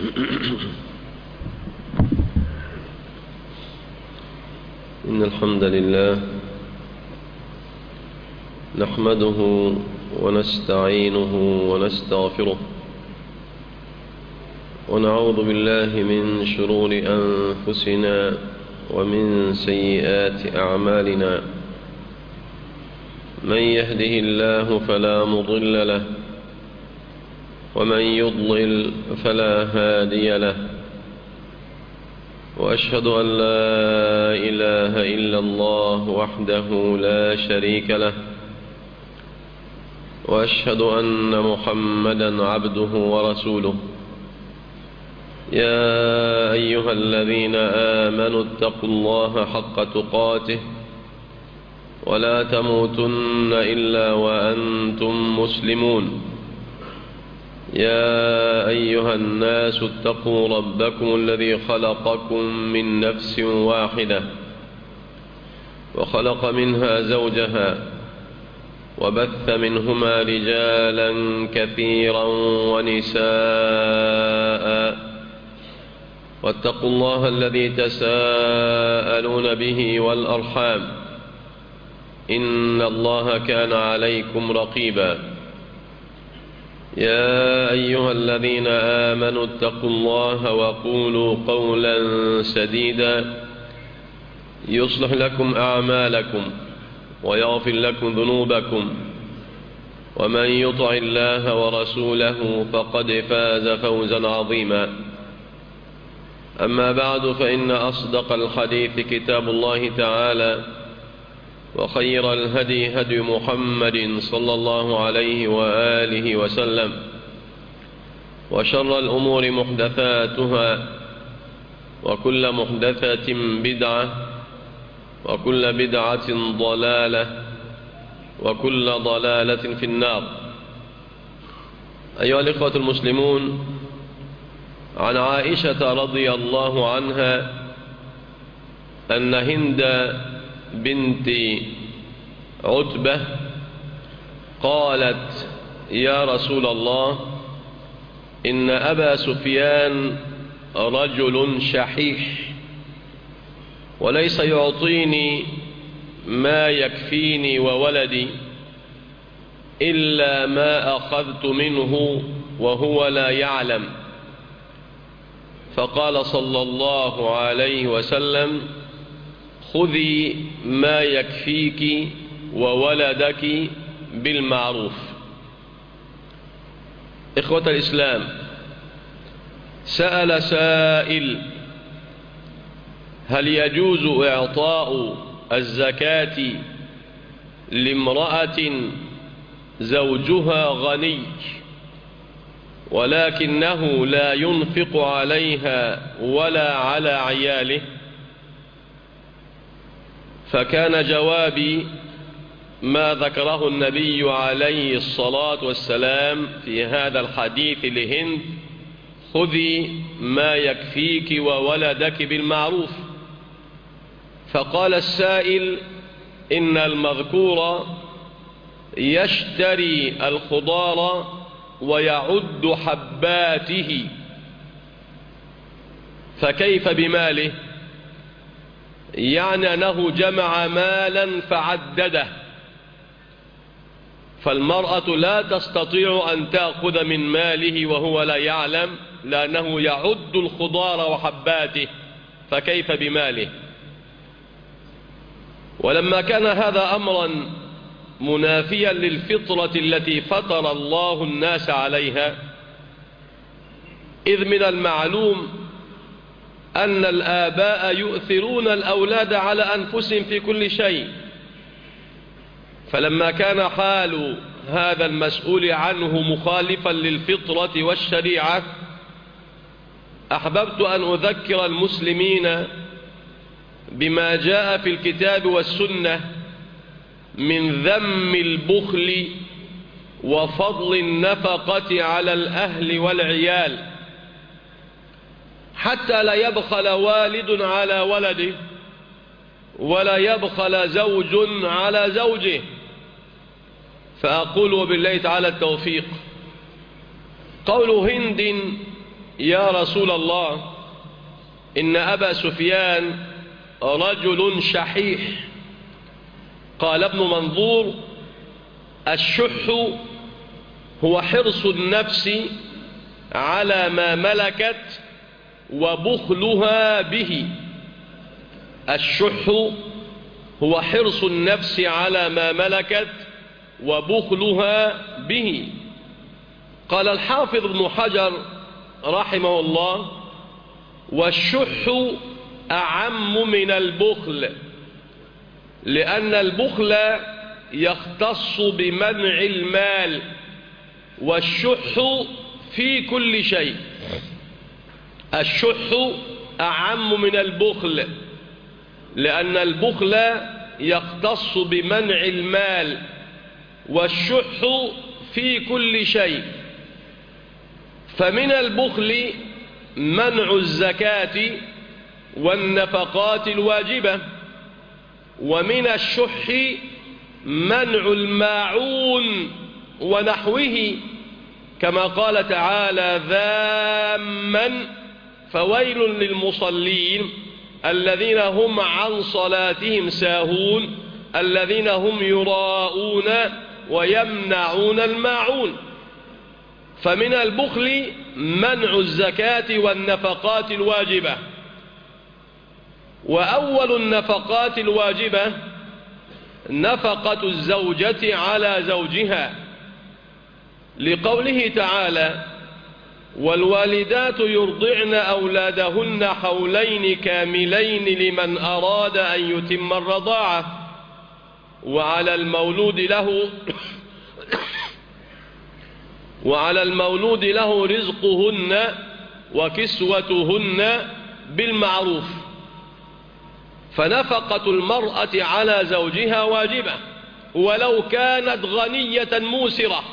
إن الحمد لله نحمده ونستعينه ونستغفره ونعوذ بالله من شرور أنفسنا ومن سيئات أعمالنا. من يهده الله فلا مضل له ومن يضلل فلا هادي له، وأشهد أن لا إله إلا الله وحده لا شريك له، وأشهد أن محمدا عبده ورسوله. يا أيها الذين آمنوا اتقوا الله حق تقاته ولا تموتن إلا وأنتم مسلمون. يا أيها الناس اتقوا ربكم الذي خلقكم من نفس واحدة وخلق منها زوجها وبث منهما رجالا كثيرا ونساء، واتقوا الله الذي تساءلون به والأرحام إن الله كان عليكم رقيبا. يا أيها الذين آمنوا اتقوا الله وقولوا قولا سديدا يصلح لكم أعمالكم ويغفر لكم ذنوبكم، ومن يطع الله ورسوله فقد فاز فوزا عظيما. أما بعد، فإن أصدق الحديث كتاب الله تعالى، وخير الهدي هدي محمد صلى الله عليه وآله وسلم، وشر الأمور محدثاتها، وكل محدثة بدعة، وكل بدعة ضلالة، وكل ضلالة في النار. أيها الإخوة المسلمون، عن عائشة رضي الله عنها أن هند بنت عتبة قالت: يا رسول الله، إن أبا سفيان رجل شحيح وليس يعطيني ما يكفيني وولدي إلا ما أخذت منه وهو لا يعلم. فقال صلى الله عليه وسلم: خذي ما يكفيك وولدك بالمعروف. إخوة الإسلام، سأل سائل: هل يجوز إعطاء الزكاة لامرأة زوجها غني ولكنه لا ينفق عليها ولا على عياله؟ فكان جوابي ما ذكره النبي عليه الصلاة والسلام في هذا الحديث لهند: خذي ما يكفيك وولدك بالمعروف. فقال السائل: إن المذكور يشتري الخضار ويعد حباته، فكيف بماله؟ يعني أنه جمع مالا فعدده، فالمرأة لا تستطيع أن تأخذ من ماله وهو لا يعلم، لأنه يعد الخضار وحباته، فكيف بماله؟ ولما كان هذا أمرا منافيا للفطرة التي فطر الله الناس عليها، إذ من المعلوم أن الآباء يؤثرون الأولاد على أنفسهم في كل شيء، فلما كان حال هذا المسؤول عنه مخالفا للفطرة والشريعة، أحببت أن أذكر المسلمين بما جاء في الكتاب والسنة من ذم البخل وفضل النفقة على الأهل والعيال، حتى لا يبخل والد على ولده ولا يبخل زوج على زوجه. فأقول وبالله تعالى التوفيق: قول هند يا رسول الله إن أبا سفيان رجل شحيح. قال ابن منظور: الشح هو حرص النفس على ما ملكت وبخلها به. الشح هو حرص النفس على ما ملكت وبخلها به. قال الحافظ ابن حجر رحمه الله: والشح أعم من البخل، لأن البخل يختص بمنع المال، والشح في كل شيء. الشح أعم من البخل، لأن البخل يختص بمنع المال، والشح في كل شيء. فمن البخل منع الزكاة والنفقات الواجبة، ومن الشح منع الماعون ونحوه، كما قال تعالى: ذاما فويل للمصلين الذين هم عن صلاتهم ساهون الذين هم يراءون ويمنعون الماعون. فمن البخل منع الزكاة والنفقات الواجبة. وأول النفقات الواجبة نفقة الزوجة على زوجها، لقوله تعالى: والوالدات يرضعن أولادهن حولين كاملين لمن أراد أن يتم الرضاعة، وعلى المولود له رزقهن وكسوتهن بالمعروف. فنفقة المرأة على زوجها واجبة ولو كانت غنية موسرة.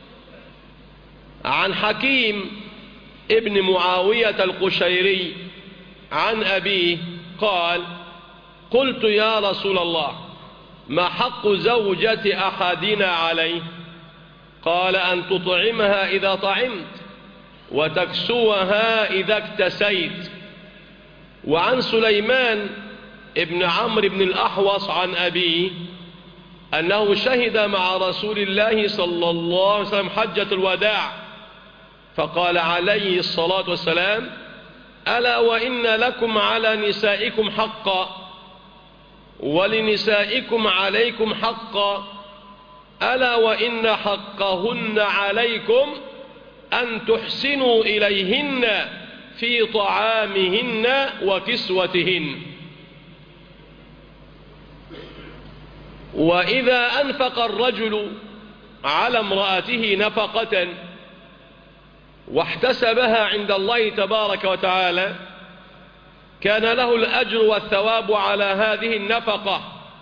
عن حكيم ابن معاوية القشيري عن أبيه قال: قلت يا رسول الله ما حق زوجة أحدنا عليه؟ قال: أن تطعمها إذا طعمت وتكسوها إذا اكتسيت. وعن سليمان ابن عمرو بن الأحوص عن أبيه أنه شهد مع رسول الله صلى الله عليه وسلم حجة الوداع، فقال عليه الصلاة والسلام: ألا وإن لكم على نسائكم حقا ولنسائكم عليكم حقا، ألا وإن حقهن عليكم أن تحسنوا إليهن في طعامهن وكسوتهن. وإذا أنفق الرجل على امرأته نفقة واحتسبها عند الله تبارك وتعالى كان له الأجر والثواب على هذه النفقة.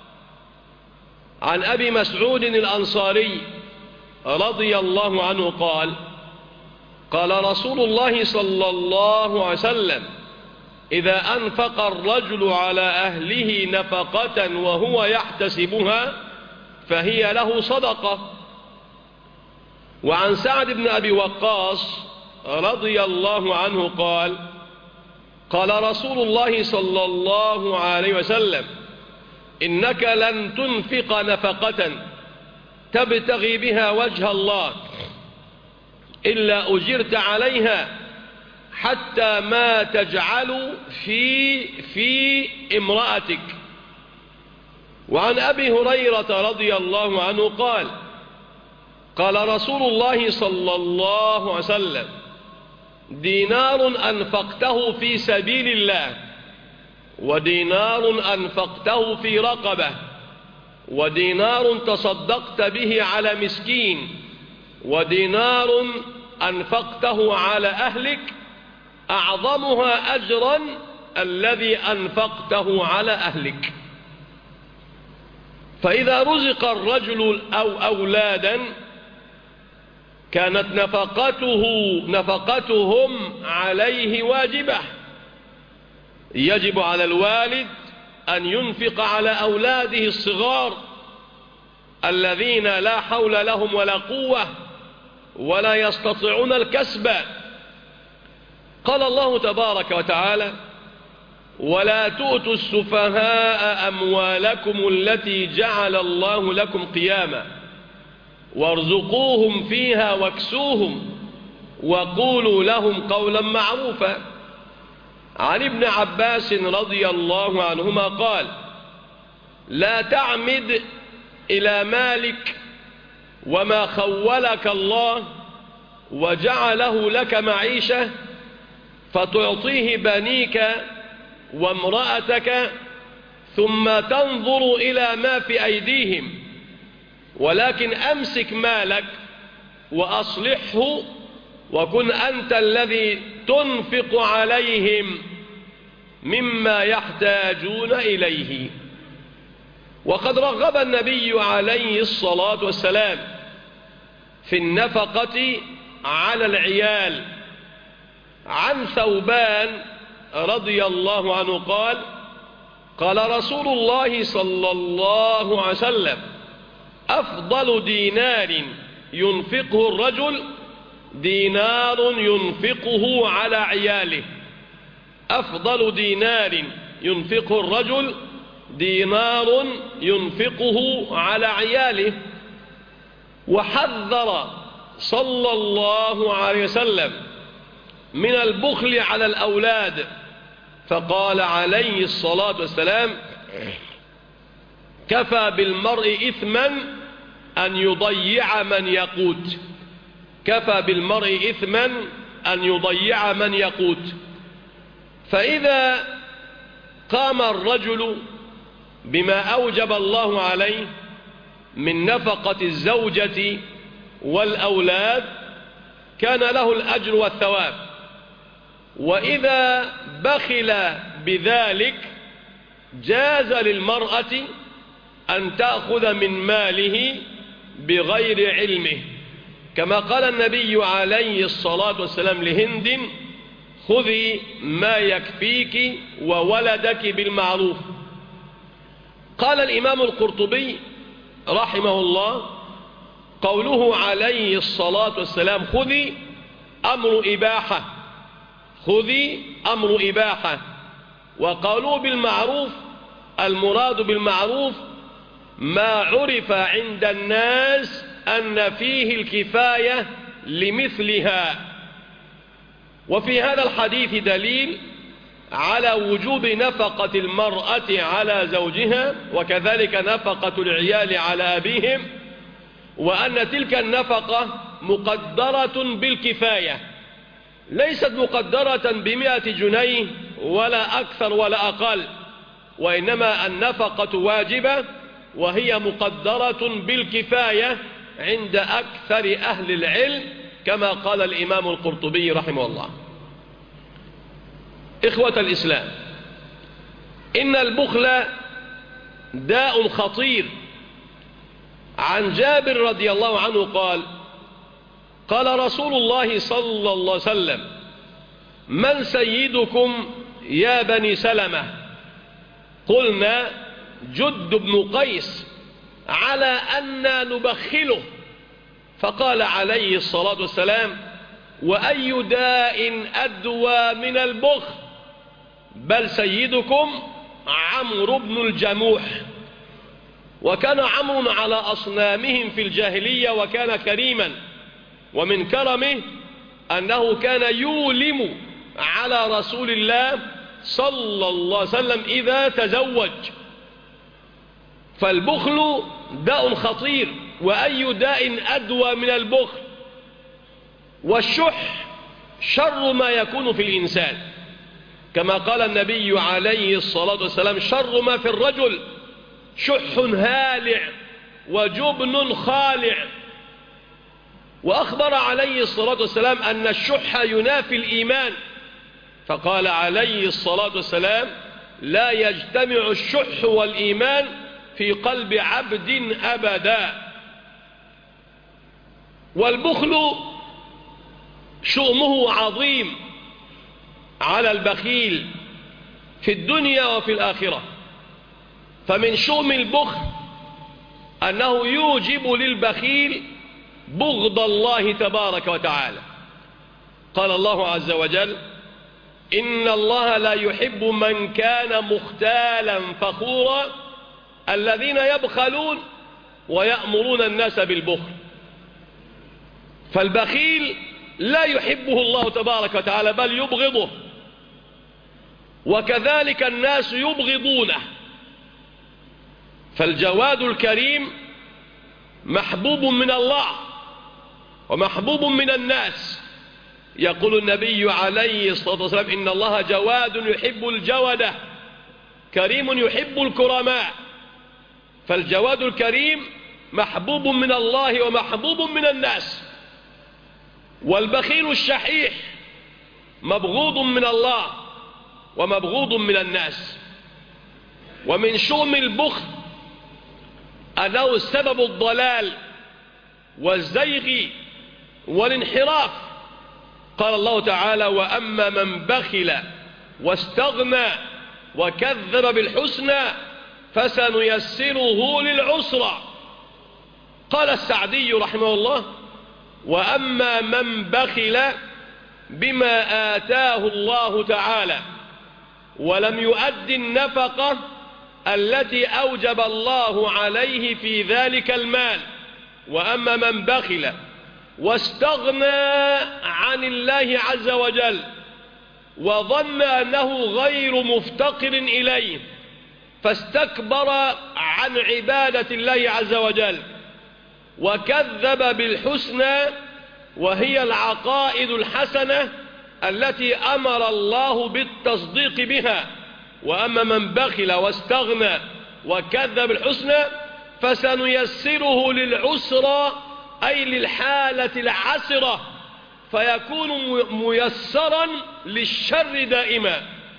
عن أبي مسعود الأنصاري رضي الله عنه قال: قال رسول الله صلى الله عليه وسلم: إذا أنفق الرجل على أهله نفقة وهو يحتسبها فهي له صدقة. وعن سعد بن أبي وقاص رضي الله عنه قال: قال رسول الله صلى الله عليه وسلم: إنك لن تنفق نفقة تبتغي بها وجه الله إلا أجرت عليها حتى ما تجعل في امرأتك. وعن أبي هريرة رضي الله عنه قال: قال رسول الله صلى الله عليه وسلم: دينار أنفقته في سبيل الله، ودينار أنفقته في رقبة، ودينار تصدقت به على مسكين، ودينار أنفقته على أهلك، أعظمها أجرا الذي أنفقته على أهلك. فإذا رزق الرجل أو أولادا كانت نفقتهم عليه واجبة. يجب على الوالد أن ينفق على أولاده الصغار الذين لا حول لهم ولا قوة ولا يستطيعون الكسب، قال الله تبارك وتعالى: ولا تؤتوا السفهاء أموالكم التي جعل الله لكم قياما وارزقوهم فيها واكسوهم وقولوا لهم قولا معروفا. عن ابن عباس رضي الله عنهما قال: لا تعمد إلى مالك وما خولك الله وجعله لك معيشة فتعطيه بنيك وامرأتك ثم تنظر إلى ما في أيديهم، ولكن أمسك مالك وأصلحه وكن أنت الذي تنفق عليهم مما يحتاجون إليه. وقد رغب النبي عليه الصلاة والسلام في النفقة على العيال. عن ثوبان رضي الله عنه قال: قال رسول الله صلى الله عليه وسلم: أفضل دينار ينفقه الرجل دينار ينفقه على عياله. أفضل دينار ينفقه الرجل دينار ينفقه على عياله. وحذر صلى الله عليه وسلم من البخل على الأولاد، فقال عليه الصلاة والسلام: كفى بالمرء إثما أن يضيع من يقوت. كفى بالمرء إثما أن يضيع من يقوت. فإذا قام الرجل بما أوجب الله عليه من نفقة الزوجة والأولاد كان له الأجر والثواب، وإذا بخل بذلك جاز للمرأة أن تأخذ من ماله بغير علمه، كما قال النبي عليه الصلاة والسلام لهند: خذي ما يكفيك وولدك بالمعروف. قال الإمام القرطبي رحمه الله: قوله عليه الصلاة والسلام خذي أمر إباحة، خذي أمر إباحة. وقالوا بالمعروف المراد بالمعروف ما عرف عند الناس أن فيه الكفاية لمثلها. وفي هذا الحديث دليل على وجوب نفقة المرأة على زوجها، وكذلك نفقة العيال على أبيهم، وأن تلك النفقة مقدرة بالكفاية، ليست مقدرة ب100 جنيه ولا أكثر ولا أقل، وإنما النفقة واجبة وهي مقدرة بالكفاية عند أكثر أهل العلم، كما قال الإمام القرطبي رحمه الله. إخوة الإسلام، إن البخل داء خطير. عن جابر رضي الله عنه قال: قال رسول الله صلى الله عليه وسلم: من سيدكم يا بني سلمة؟ قلنا: جد بن قيس، على أننا نبخله. فقال عليه الصلاة والسلام: وأي داء أدوى من البخل؟ بل سيدكم عمرو بن الجموح. وكان عمرو على أصنامهم في الجاهلية وكان كريما، ومن كرمه أنه كان يولم على رسول الله صلى الله عليه وسلم إذا تزوج. فالبخل داء خطير، وأي داء أدوى من البخل؟ والشح شر ما يكون في الإنسان، كما قال النبي عليه الصلاة والسلام: شر ما في الرجل شح هالع وجبن خالع. وأخبر عليه الصلاة والسلام أن الشح ينافي الإيمان، فقال عليه الصلاة والسلام: لا يجتمع الشح والإيمان في قلب عبد أبدا. والبخل شؤمه عظيم على البخيل في الدنيا وفي الآخرة. فمن شؤم البخل أنه يوجب للبخيل بغض الله تبارك وتعالى. قال الله عز وجل: إن الله لا يحب من كان مختالا فخورا الذين يبخلون ويأمرون الناس بالبخل. فالبخيل لا يحبه الله تبارك وتعالى بل يبغضه، وكذلك الناس يبغضونه. فالجواد الكريم محبوب من الله ومحبوب من الناس. يقول النبي عليه الصلاة والسلام إن الله جواد يحب الجودة كريم يحب الكرماء. فالجواد الكريم محبوب من الله ومحبوب من الناس. والبخيل الشحيح مبغوض من الله ومبغوض من الناس. ومن شؤم البخل أنه سبب الضلال والزيغ والانحراف. قال الله تعالى وأما من بخل واستغنى وكذب بالحسنى فسنيسره للعسرى. قال السعدي رحمه الله وأما من بخل بما آتاه الله تعالى ولم يؤد النفقة التي أوجب الله عليه في ذلك المال. وأما من بخل واستغنى عن الله عز وجل وظن أنه غير مفتقر إليه فاستكبر عن عبادة الله عز وجل وكذب بالحسنى وهي العقائد الحسنة التي أمر الله بالتصديق بها. وأما من بخل واستغنى وكذب بالحسنى فسنيسره للعسرى أي للحالة العسرة فيكون ميسرا للشر دائما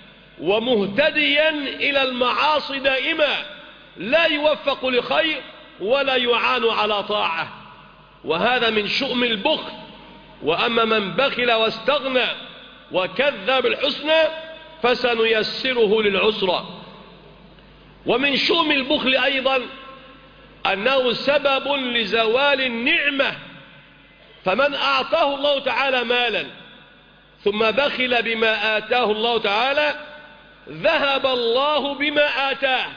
ومهتديا إلى المعاصي دائما لا يوفق لخير ولا يعان على طاعة. وهذا من شؤم البخل. وأما من بخل واستغنى وكذب بالحسنى فسنيسره للعسرى. ومن شؤم البخل أيضا أنه سبب لزوال النعمة. فمن أعطاه الله تعالى مالا ثم بخل بما آتاه الله تعالى ذهب الله بما آتاه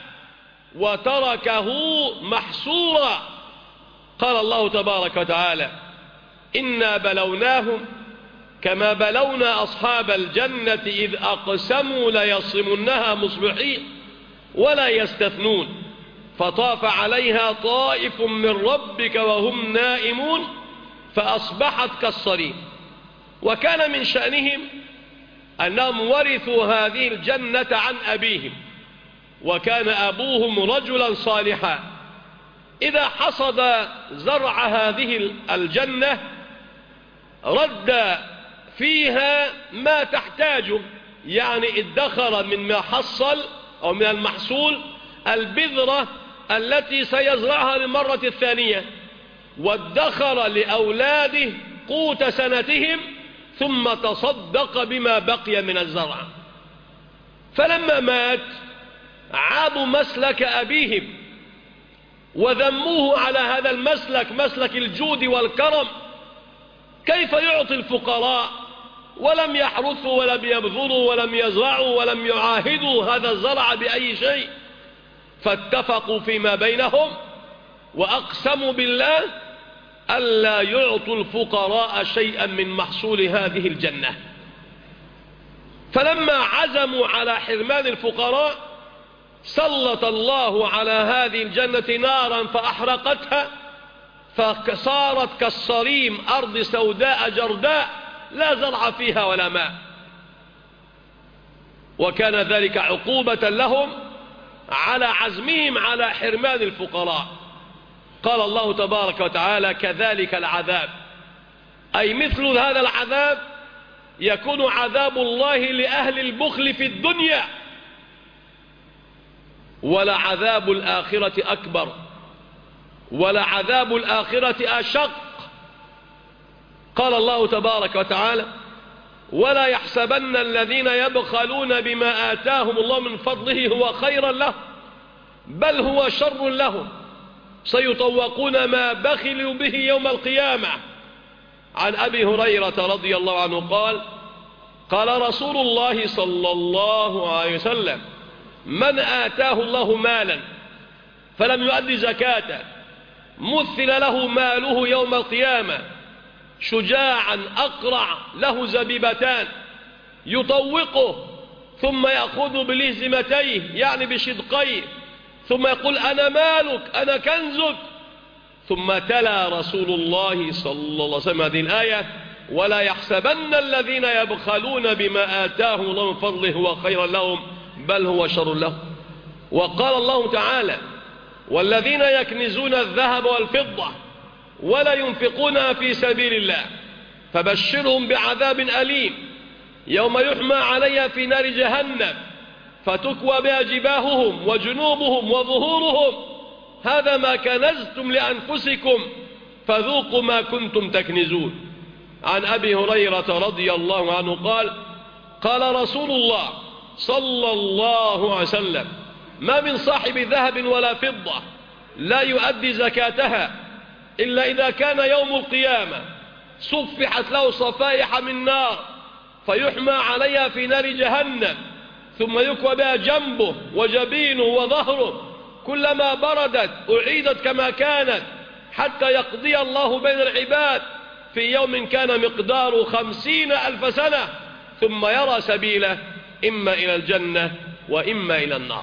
وتركه محصورا. قال الله تبارك وتعالى إنا بلوناهم كما بلونا أصحاب الجنة إذ أقسموا ليصرمنها مصبحين ولا يستثنون فطاف عليها طائف من ربك وهم نائمون فأصبحت كالصريم. وكان من شأنهم أنهم ورثوا هذه الجنة عن أبيهم وكان أبوهم رجلا صالحا. إذا حصد زرع هذه الجنة رد فيها ما تحتاجه، يعني ادخر مما حصل أو من المحصول البذرة التي سيزرعها للمرة الثانية وادخر لأولاده قوت سنتهم ثم تصدق بما بقي من الزرع. فلما مات عابوا مسلك أبيهم وذموه على هذا المسلك، مسلك الجود والكرم. كيف يعطي الفقراء ولم يحرثوا ولم يبذروا ولم يزرعوا ولم يعاهدوا هذا الزرع بأي شيء؟ فاتفقوا فيما بينهم وأقسموا بالله ألا يعطوا الفقراء شيئا من محصول هذه الجنة. فلما عزموا على حرمان الفقراء سلط الله على هذه الجنة نارا فأحرقتها فصارت كالصريم، أرض سوداء جرداء لا زرع فيها ولا ماء. وكان ذلك عقوبة لهم على عزمهم على حرمان الفقراء. قال الله تبارك وتعالى كذلك العذاب، أي مثل هذا العذاب يكون عذاب الله لأهل البخل في الدنيا، ولعذاب الآخرة أكبر ولعذاب الآخرة أشق. قال الله تبارك وتعالى ولا يحسبن الذين يبخلون بما آتاهم الله من فضله هو خيرا لهم بل هو شر لهم سيطوقون ما بخلوا به يوم القيامة. عن أبي هريرة رضي الله عنه قال قال رسول الله صلى الله عليه وسلم: من آتاه الله مالا فلم يؤدي زكاته مثل له ماله يوم القيامة شجاعا أقرع له زبيبتان يطوقه ثم يأخذ بلهزمتيه يعني بشدقيه ثم يقول: أنا مالك أنا كنزك. ثم تلا رسول الله صلى الله عليه وسلم هذه الآية: ولا يحسبن الذين يبخلون بما آتاهم الله من فضله هو خيرا لهم بل هو شر لهم. وقال الله تعالى: والذين يكنزون الذهب والفضة ولا ينفقونها في سبيل الله فبشرهم بعذاب أليم يوم يحمى عليها في نار جهنم فتكوى بها جباههم وجنوبهم وظهورهم هذا ما كنزتم لأنفسكم فذوقوا ما كنتم تكنزون. عن أبي هريرة رضي الله عنه قال: قال رسول الله صلى الله عليه وسلم: ما من صاحب ذهب ولا فضة لا يؤدي زكاتها إلا إذا كان يوم القيامة صفحت له صفائح من نار فيحمى عليها في نار جهنم ثم يكوى بها جنبه وجبينه وظهره كلما بردت أعيدت كما كانت حتى يقضي الله بين العباد في يوم كان مقداره 50,000 سنة ثم يرى سبيله إما إلى الجنة وإما إلى النار.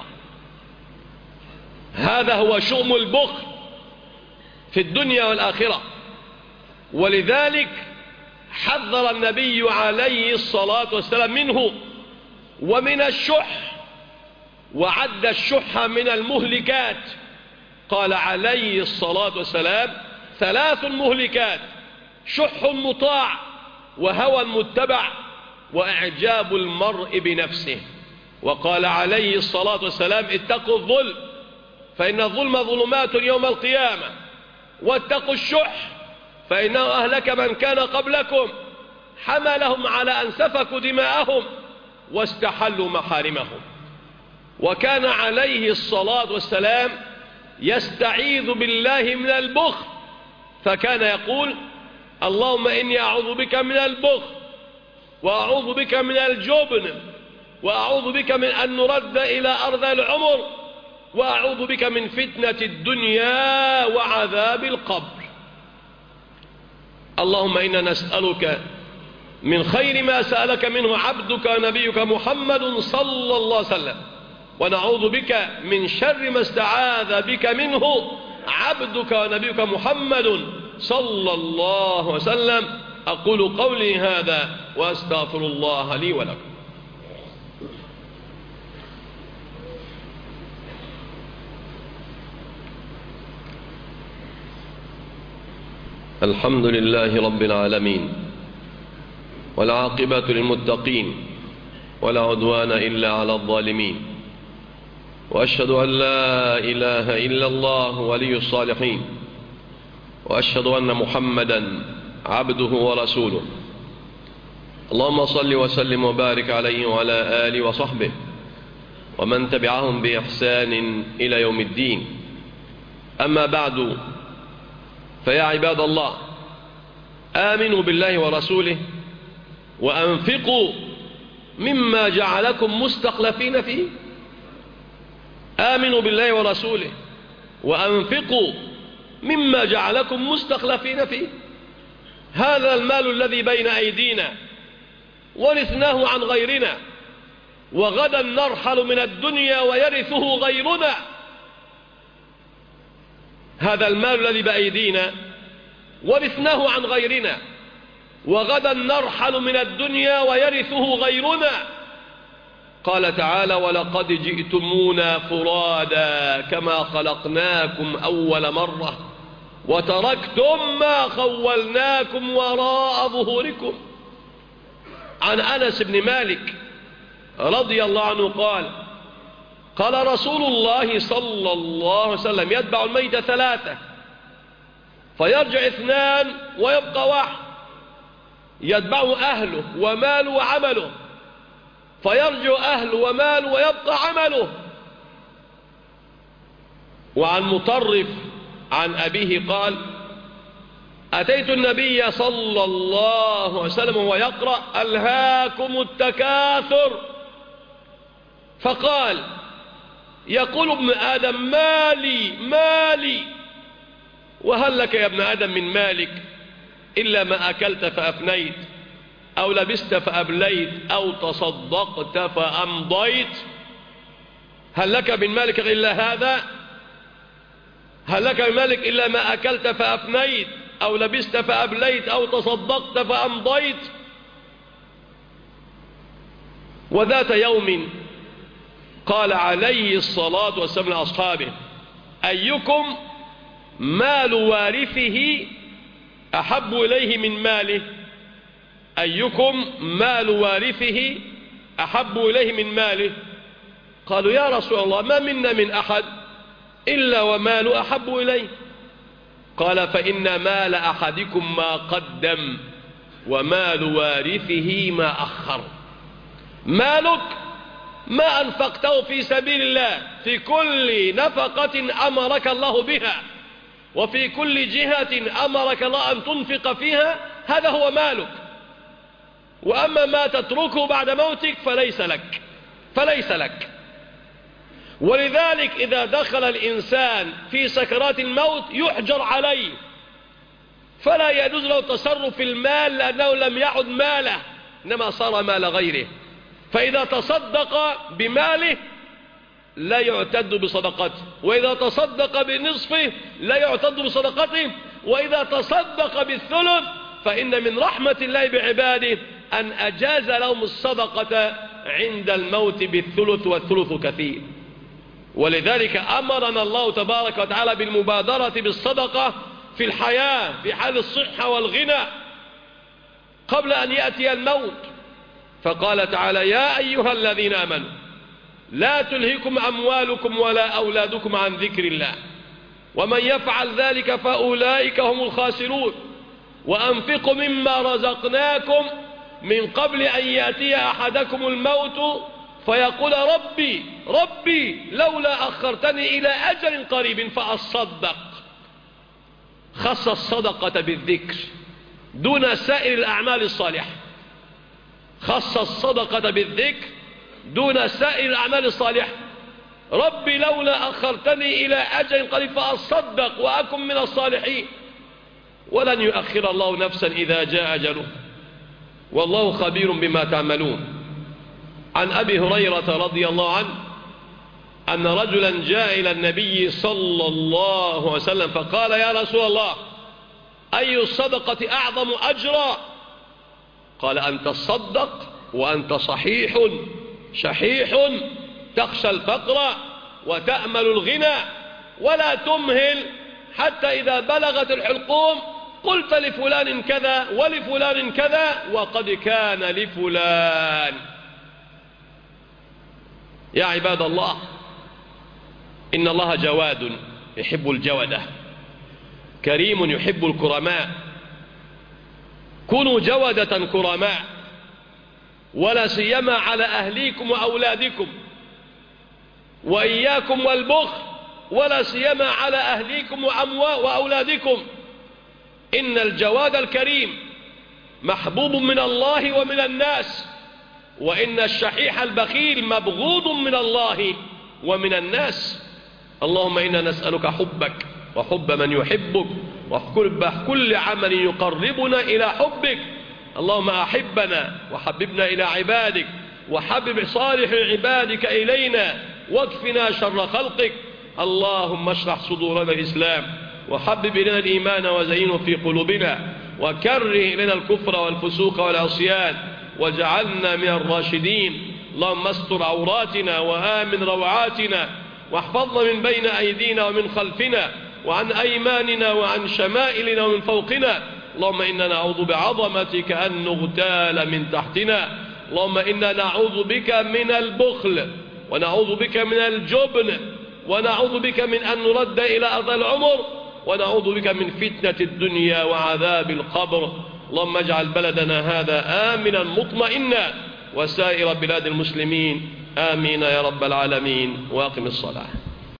هذا هو شؤم البخل في الدنيا والآخرة. ولذلك حذر النبي عليه الصلاة والسلام منه ومن الشح، وعد الشح من المهلكات. قال عليه الصلاة والسلام: 3 مهلكات: شح مطاع وهوى متبع وإعجاب المرء بنفسه. وقال عليه الصلاة والسلام: اتقوا الظلم فإن الظلم ظلمات يوم القيامة، واتقوا الشح فإنه أهلك من كان قبلكم حملهم على أن سفكوا دماءهم واستحلوا محارمهم. وكان عليه الصلاة والسلام يستعيذ بالله من البخل، فكان يقول: اللهم إني أعوذ بك من البخل وأعوذ بك من الجبن وأعوذ بك من أن نرد إلى أرض العمر وأعوذ بك من فتنة الدنيا وعذاب القبر. اللهم إنا نسألك من خير ما سألك منه عبدك ونبيك محمد صلى الله عليه وسلم، ونعوذ بك من شر ما استعاذ بك منه عبدك ونبيك محمد صلى الله عليه وسلم. أقول قولي هذا وأستغفر الله لي ولكم. الحمد لله رب العالمين والعاقبة للمتقين ولا عدوان إلا على الظالمين، وأشهد أن لا إله إلا الله ولي الصالحين، وأشهد أن محمدا عبده ورسوله. اللهم صل وسلم وبارك عليه وعلى آله وصحبه ومن تبعهم بإحسان إلى يوم الدين. أما بعد، فيا عباد الله، آمنوا بالله ورسوله وأنفقوا مما جعلكم مستخلفين فيه. آمنوا بالله ورسوله وأنفقوا مما جعلكم مستخلفين فيه. هذا المال الذي بين أيدينا ورثناه عن غيرنا، وغدا نرحل من الدنيا ويرثه غيرنا. هذا المال الذي بأيدينا ورثناه عن غيرنا، وغدا نرحل من الدنيا ويرثه غيرنا. قال تعالى: ولقد جئتمونا فرادا كما خلقناكم أول مرة وتركتم ما خولناكم وراء ظهوركم. عن أنس بن مالك رضي الله عنه قال: قال رسول الله صلى الله عليه وسلم: يتبع الميت 3 فيرجع 2 ويبقى 1، يتبعه أهله وماله وعمله، فيرجع أهله وماله ويبقى عمله. وعن مطرف عن أبيه قال: أتيت النبي صلى الله عليه وسلم وهو يقرأ ألهاكم التكاثر، فقال يقول ابن آدم مالي مالي، وهل لك يا ابن آدم من مالك إلا ما أكلت فأفنيت أو لبست فأبليت أو تصدقت فأمضيت؟ هل لك من مالك إلا هذا؟ هل لك من مالك إلا ما أكلت فأفنيت أو لبست فأبليت أو تصدقت فأمضيت؟ وذات يوم قال عليه الصلاة والسلام لأصحابه أيكم مال وارثه أحب إليه من ماله؟ أيكم مال وارثه أحب إليه من ماله؟ قالوا يا رسول الله ما منا من أحد إلا ومال أحب إليه. قال فإن مال أحدكم ما قدم ومال وارثه ما أخر. مالك ما أنفقته في سبيل الله في كل نفقة أمرك الله بها وفي كل جهة أمرك الله أن تنفق فيها، هذا هو مالك. وأما ما تتركه بعد موتك فليس لك. ولذلك إذا دخل الإنسان في سكرات الموت يحجر عليه، فلا يجوز له تصرف في المال لأنه لم يعد ماله إنما صار مال غيره. فإذا تصدق بماله لا يعتد بصدقته، وإذا تصدق بنصفه لا يعتد بصدقته، وإذا تصدق بالثلث فإن من رحمة الله بعباده أن أجاز لهم الصدقة عند الموت بالثلث، والثلث كثير. ولذلك أمرنا الله تبارك وتعالى بالمبادرة بالصدقة في الحياة في حال الصحة والغنى قبل أن يأتي الموت. فقال تعالى يا أيها الذين آمنوا لا تلهكم أموالكم ولا أولادكم عن ذكر الله ومن يفعل ذلك فأولئك هم الخاسرون وأنفقوا مما رزقناكم من قبل أن يأتي أحدكم الموت فيقول ربي لولا أخرتني إلى أجل قريب فأصدق. خص الصدقة بالذكر دون سائر الأعمال الصالحة، خص الصدقة بالذكر دون سائر الأعمال الصالحة. ربي لولا أخرتني إلى أجل قريب فأصدق وأكن من الصالحين. ولن يؤخر الله نفسا إذا جاء أجله والله خبير بما تعملون. عن أبي هريرة رضي الله عنه أن رجلا جاء إلى النبي صلى الله عليه وسلم فقال يا رسول الله أي الصدقة أعظم أجرا؟ قال أن تصدق وأنت صحيح شحيح تخشى الفقر وتأمل الغنى ولا تمهل حتى إذا بلغت الحلقوم قلت لفلان كذا ولفلان كذا وقد كان لفلان. يا عباد الله إن الله جواد يحب الجودة، كريم يحب الكرماء. كونوا جودة كرماء ولا سيما على أهليكم وأولادكم، وإياكم والبخل ولا سيما على أهليكم وأولادكم. إن الجواد الكريم محبوب من الله ومن الناس، وإن الشحيح البخيل مبغوض من الله ومن الناس. اللهم إنا نسألك حبك وحب من يحبك وحب كل عمل يقربنا إلى حبك. اللهم أحبنا وحببنا إلى عبادك وحبب صالح عبادك إلينا واكفنا شر خلقك. اللهم اشرح صدورنا الإسلام وحبب إلينا الإيمان وزينه في قلوبنا وكره إلينا الكفر والفسوق والعصيان واجعلنا من الراشدين. اللهم استر عوراتنا وآمن روعاتنا واحفظنا من بين أيدينا ومن خلفنا وعن أيماننا وعن شمائلنا ومن فوقنا. اللهم إنا نعوذ بعظمتك أن نغتال من تحتنا. اللهم إنا نعوذ بك من البخل ونعوذ بك من الجبن ونعوذ بك من أن نرد إلى أرض العمر ونعوذ بك من فتنة الدنيا وعذاب القبر. اللهم اجعل بلدنا هذا آمنا مطمئنا وسائر بلاد المسلمين آمين يا رب العالمين. واقم الصلاة.